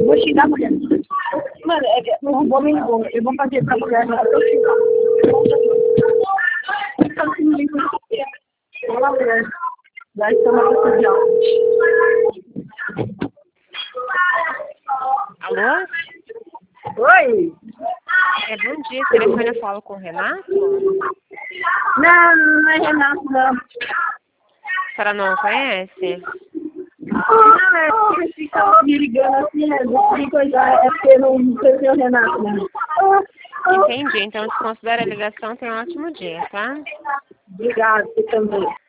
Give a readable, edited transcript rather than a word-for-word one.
vou xingar a mulher. Mano, um homem bom. Eu vou fazer pra mulher. Olá, mulher. Já estamos na social. Alô? Oi? Bom dia, esse telefone eu falo com o Renato? Não é Renato, não. A senhora não conhece? Não, é porque eles ficam me ligando assim, de coisa, é porque não sei o Renato, né? Entendi, então desconsidera a ligação, tenha um ótimo dia, tá? Obrigado, você também.